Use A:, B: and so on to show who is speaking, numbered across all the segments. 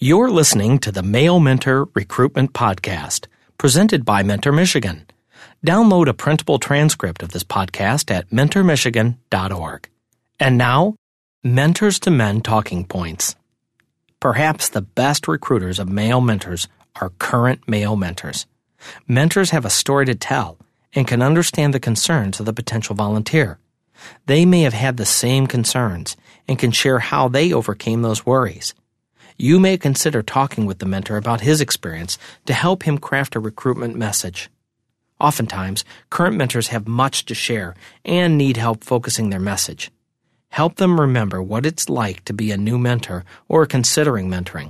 A: You're listening to the Male Mentor Recruitment Podcast, presented by Mentor Michigan. Download a printable transcript of this podcast at mentormichigan.org. And now, Mentors to Men Talking Points. Perhaps the best recruiters of male mentors are current male mentors. Mentors have a story to tell and can understand the concerns of the potential volunteer. They may have had the same concerns and can share how they overcame those worries. You may consider talking with the mentor about his experience to help him craft a recruitment message. Oftentimes, current mentors have much to share and need help focusing their message. Help them remember what it's like to be a new mentor or considering mentoring.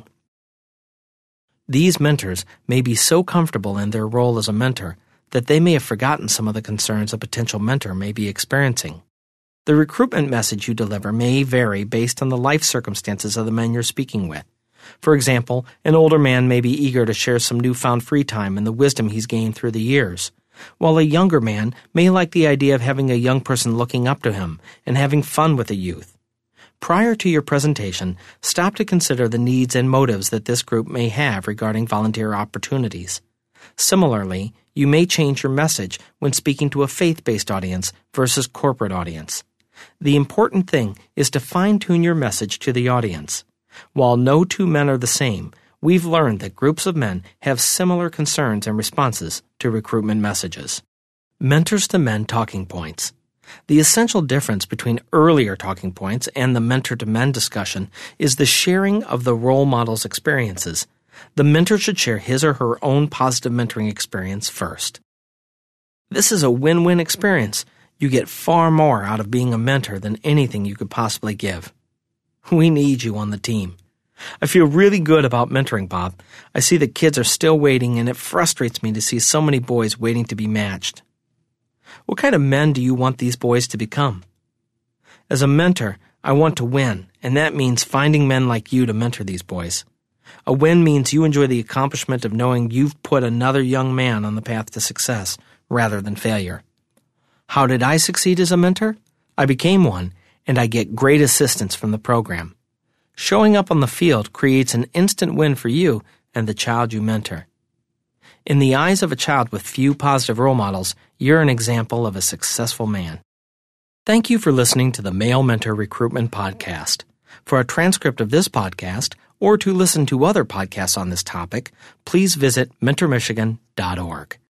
A: These mentors may be so comfortable in their role as a mentor that they may have forgotten some of the concerns a potential mentor may be experiencing. The recruitment message you deliver may vary based on the life circumstances of the men you're speaking with. For example, an older man may be eager to share some newfound free time and the wisdom he's gained through the years, while a younger man may like the idea of having a young person looking up to him and having fun with the youth. Prior to your presentation, stop to consider the needs and motives that this group may have regarding volunteer opportunities. Similarly, you may change your message when speaking to a faith-based audience versus corporate audience. The important thing is to fine-tune your message to the audience. While no two men are the same, we've learned that groups of men have similar concerns and responses to recruitment messages. Mentors to Men Talking Points. The essential difference between earlier talking points and the mentor to men discussion is the sharing of the role model's experiences. The mentor should share his or her own positive mentoring experience first. This is a win-win experience. You get far more out of being a mentor than anything you could possibly give. We need you on the team. I feel really good about mentoring, Bob. I see that kids are still waiting, and it frustrates me to see so many boys waiting to be matched. What kind of men do you want these boys to become? As a mentor, I want to win, and that means finding men like you to mentor these boys. A win means you enjoy the accomplishment of knowing you've put another young man on the path to success rather than failure. How did I succeed as a mentor? I became one, and I get great assistance from the program. Showing up on the field creates an instant win for you and the child you mentor. In the eyes of a child with few positive role models, you're an example of a successful man. Thank you for listening to the Male Mentor Recruitment Podcast. For a transcript of this podcast, or to listen to other podcasts on this topic, please visit mentormichigan.org.